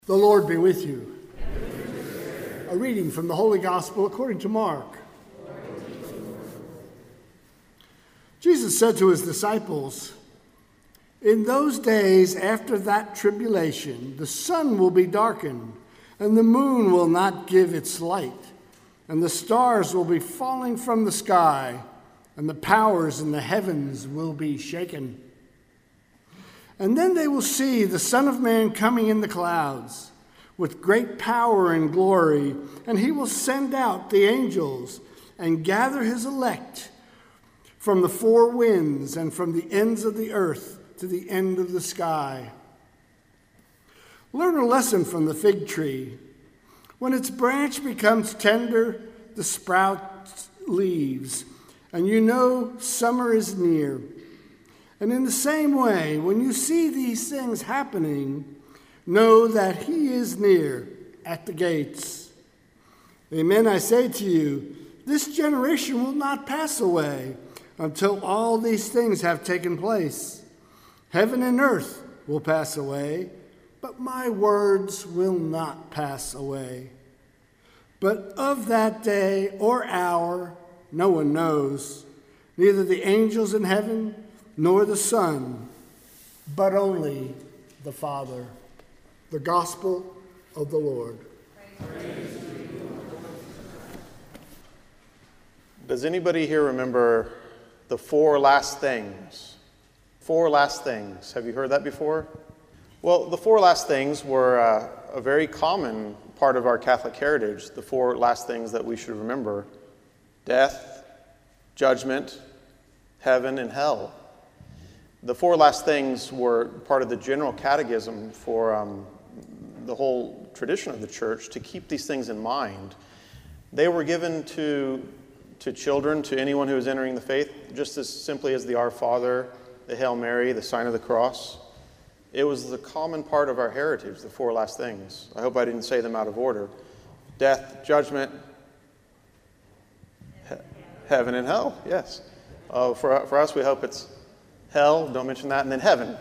The Lord be with you. A reading from the Holy Gospel according to Mark. Jesus said to his disciples, "In those days after that tribulation, the sun will be darkened, and the moon will not give its light, and the stars will be falling from the sky, and the powers in the heavens will be shaken. And then they will see the Son of Man coming in the clouds with great power and glory, and he will send out the angels and gather his elect from the four winds and from the ends of the earth to the end of the sky. Learn a lesson from the fig tree. When its branch becomes tender, the sprout leaves, and you know summer is near. And in the same way, when you see these things happening, know that he is near at the gates. Amen, I say to you, this generation will not pass away until all these things have taken place. Heaven and earth will pass away, but my words will not pass away. But of that day or hour, no one knows, neither the angels in heaven nor the Son, but only the Father." The Gospel of the Lord. Does anybody here remember the four last things? Four last things. Have you heard that before? Well, the four last things were a very common part of our Catholic heritage. The four last things that we should remember: death, judgment, heaven, and hell. The four last things were part of the general catechism for the whole tradition of the church to keep these things in mind. They were given to children, to anyone who was entering the faith, just as simply as the Our Father, the Hail Mary, the sign of the cross. It was the common part of our heritage, the four last things. I hope I didn't say them out of order. Death, judgment, heaven, and hell, yes. For us, we hope it's hell, don't mention that, and then heaven.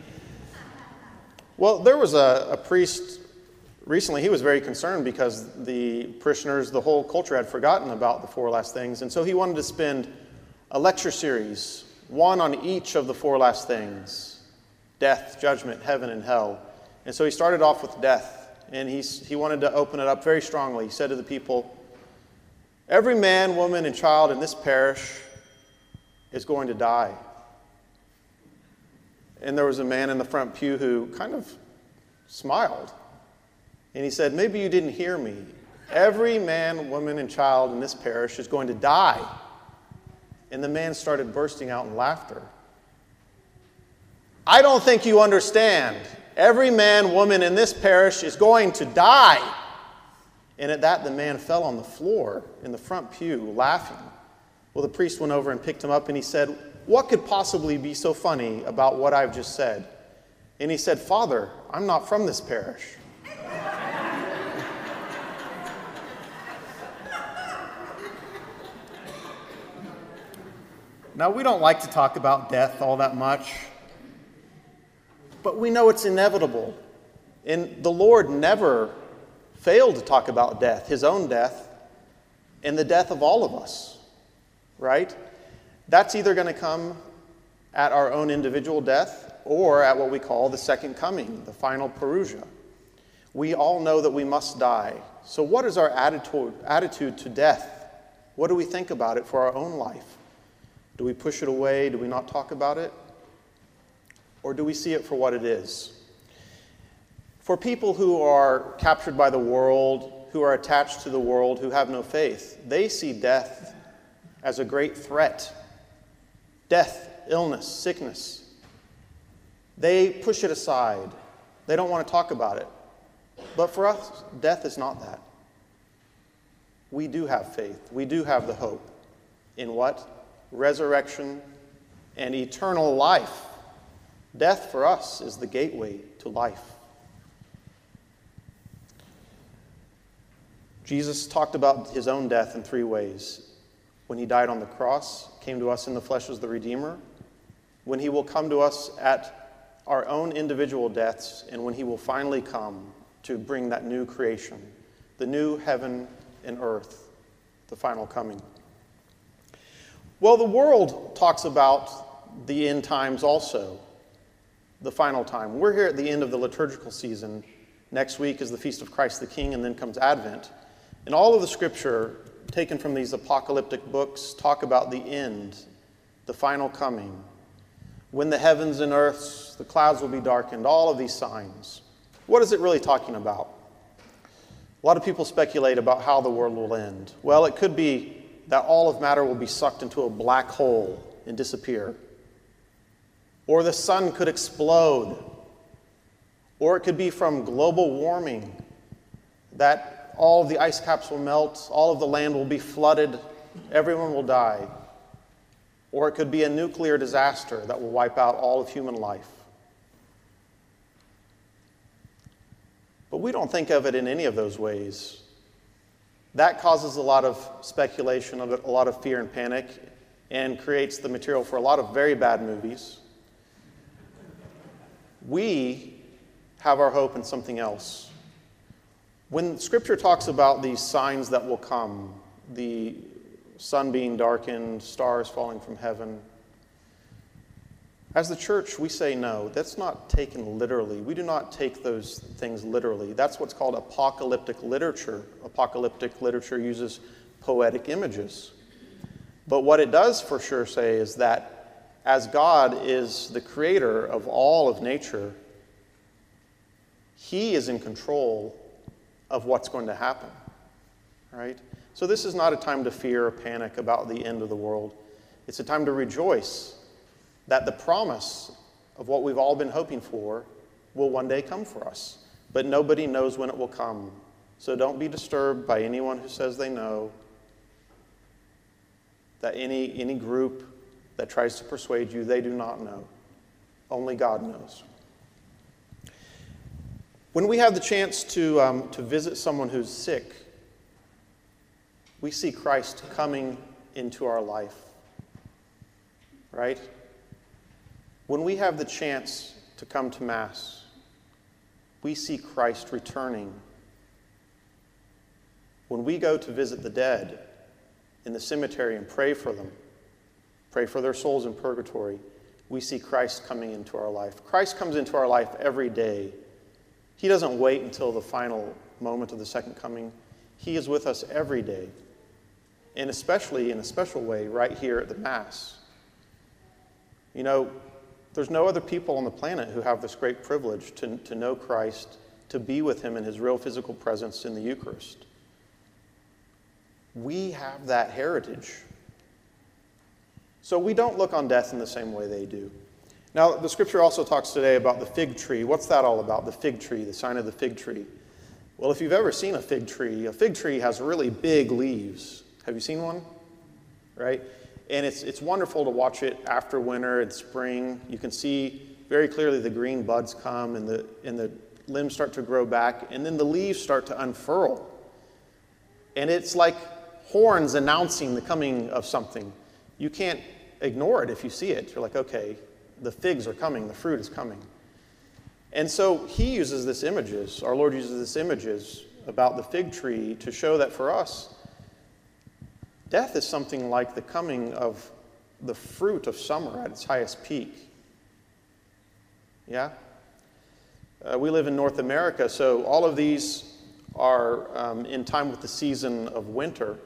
Well, there was a priest recently. He was very concerned because the parishioners, the whole culture had forgotten about the four last things, and so he wanted to spend a lecture series, one on each of the four last things: death, judgment, heaven, and hell. And so he started off with death, and he wanted to open it up very strongly. He said to the people, "Every man, woman, and child in this parish is going to die." And there was a man in the front pew who kind of smiled. And he said, "Maybe you didn't hear me. Every man, woman, and child in this parish is going to die." And the man started bursting out in laughter. "I don't think you understand. Every man, woman in this parish is going to die." And at that, the man fell on the floor in the front pew, laughing. Well, the priest went over and picked him up, and he said, "What could possibly be so funny about what I've just said?" And he said, "Father, I'm not from this parish." Now, we don't like to talk about death all that much, but we know it's inevitable. And the Lord never failed to talk about death, his own death, and the death of all of us, right? That's either going to come at our own individual death or at what we call the second coming, the final parousia. We all know that we must die. So what is our attitude to death? What do we think about it for our own life? Do we push it away? Do we not talk about it? Or do we see it for what it is? For people who are captured by the world, who are attached to the world, who have no faith, they see death as a great threat. Death, illness, sickness. They push it aside. They don't want to talk about it. But for us, death is not that. We do have faith. We do have the hope. In what? Resurrection and eternal life. Death for us is the gateway to life. Jesus talked about his own death in three ways. When he died on the cross, came to us in the flesh as the Redeemer. When he will come to us at our own individual deaths, and when he will finally come to bring that new creation, the new heaven and earth, the final coming. Well, the world talks about the end times also, the final time. We're here at the end of the liturgical season. Next week is the Feast of Christ the King, and then comes Advent. And all of the scripture taken from these apocalyptic books talk about the end, the final coming, when the heavens and earths, the clouds will be darkened, all of these signs. What is it really talking about? A lot of people speculate about how the world will end. Well, it could be that all of matter will be sucked into a black hole and disappear. Or the sun could explode. Or it could be from global warming, that all of the ice caps will melt, all of the land will be flooded, everyone will die. Or it could be a nuclear disaster that will wipe out all of human life. But we don't think of it in any of those ways. That causes a lot of speculation, a lot of fear and panic, and creates the material for a lot of very bad movies. We have our hope in something else. When Scripture talks about these signs that will come, the sun being darkened, stars falling from heaven, as the church, we say no. That's not taken literally. We do not take those things literally. That's what's called apocalyptic literature. Apocalyptic literature uses poetic images. But what it does for sure say is that as God is the creator of all of nature, He is in control of what's going to happen, right? So this is not a time to fear or panic about the end of the world. It's a time to rejoice that the promise of what we've all been hoping for will one day come for us. But nobody knows when it will come. So don't be disturbed by anyone who says they know, that any group that tries to persuade you, they do not know. Only God knows. When we have the chance to visit someone who's sick, we see Christ coming into our life, right? When we have the chance to come to Mass, we see Christ returning. When we go to visit the dead in the cemetery and pray for them, pray for their souls in purgatory, we see Christ coming into our life. Christ comes into our life every day. He doesn't wait until the final moment of the second coming. He is with us every day, and especially in a special way right here at the Mass. You know, there's no other people on the planet who have this great privilege to know Christ, to be with Him in His real physical presence in the Eucharist. We have that heritage. So we don't look on death in the same way they do. Now, the Scripture also talks today about the fig tree. What's that all about, the fig tree, the sign of the fig tree? Well, if you've ever seen a fig tree has really big leaves. Have you seen one? Right? And it's wonderful to watch it after winter and spring. You can see very clearly the green buds come and the limbs start to grow back, and then the leaves start to unfurl. And it's like horns announcing the coming of something. You can't ignore it if you see it. You're like, okay, the figs are coming, the fruit is coming. And so He uses this images, our Lord uses this images about the fig tree to show that for us, death is something like the coming of the fruit of summer at its highest peak. Yeah? We live in North America, so all of these are in time with the season of winter.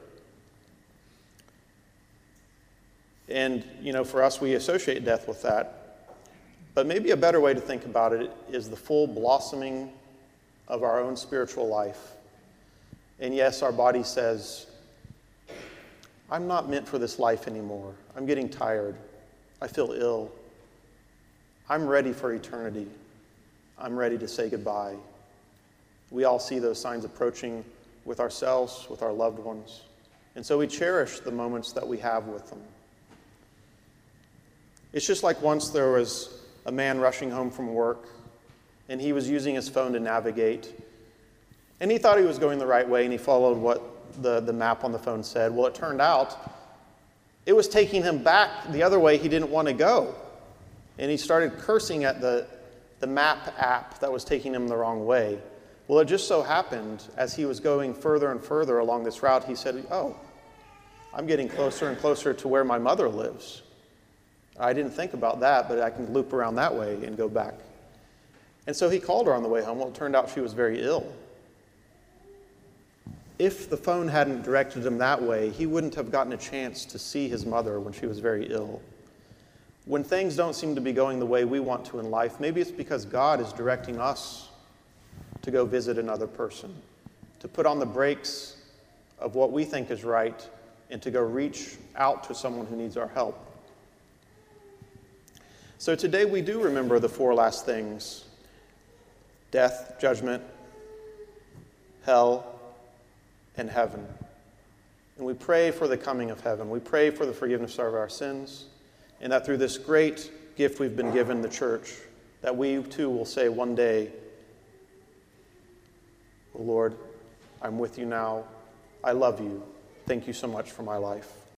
And, you know, for us, we associate death with that. But maybe a better way to think about it is the full blossoming of our own spiritual life. And yes, our body says, I'm not meant for this life anymore. I'm getting tired. I feel ill. I'm ready for eternity. I'm ready to say goodbye. We all see those signs approaching with ourselves, with our loved ones. And so we cherish the moments that we have with them. It's just like once there was a man rushing home from work, and he was using his phone to navigate. And he thought he was going the right way, and he followed what the map on the phone said. Well, it turned out it was taking him back the other way he didn't want to go. And he started cursing at the map app that was taking him the wrong way. Well, it just so happened, as he was going further and further along this route, he said, oh, I'm getting closer and closer to where my mother lives. I didn't think about that, but I can loop around that way and go back. And so he called her on the way home. Well, it turned out she was very ill. If the phone hadn't directed him that way, he wouldn't have gotten a chance to see his mother when she was very ill. When things don't seem to be going the way we want to in life, maybe it's because God is directing us to go visit another person, to put on the brakes of what we think is right, and to go reach out to someone who needs our help. So today we do remember the four last things: death, judgment, hell, and heaven. And we pray for the coming of heaven. We pray for the forgiveness of our sins, and that through this great gift we've been given, the church, that we too will say one day, "Oh Lord, I'm with you now. I love you. Thank you so much for my life."